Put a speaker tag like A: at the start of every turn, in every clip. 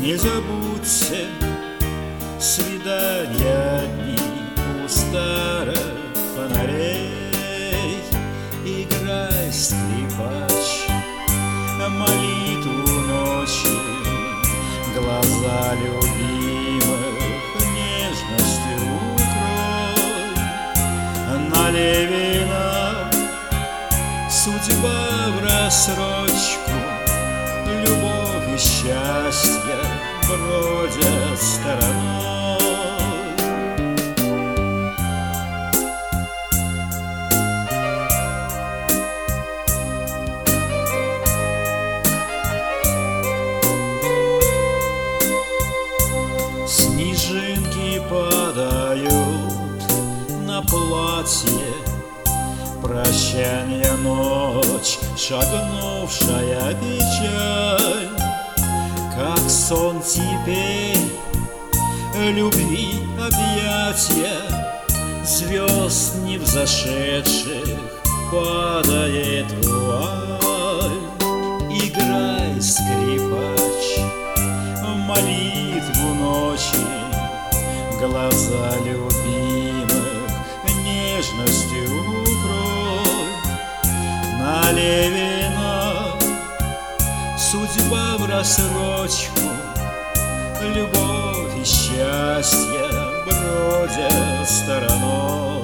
A: Не забудьте свидания дни у старых фонарей. Играй, скрипач, молитву ночи, глаза любимых нежностью укрой. На Левина судьба в рассрочку, любовь и счастье бродят стороной. Снежинки падают на платье, прощанье ночь, шагнувшая печаль. Как сон теперь любви объятия, звезд не взошедших падает вуаль. Играй, скрипач, молитву ночи, глаза любимых нежностью укрой. На Левина судьба в рассрочку, любовь и счастье бродят стороной.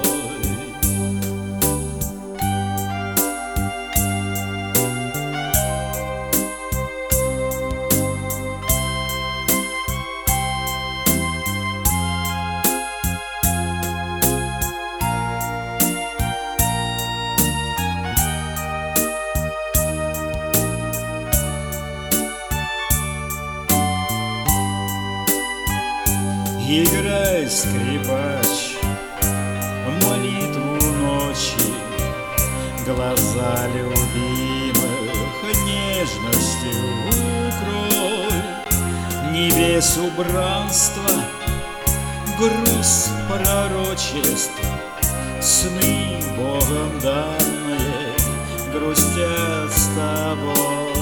A: Играй, скрипач, молитву ночи, глаза любимых нежностью укрой. Небес убранство, груз пророчеств, сны Богом данные грустят с тобой.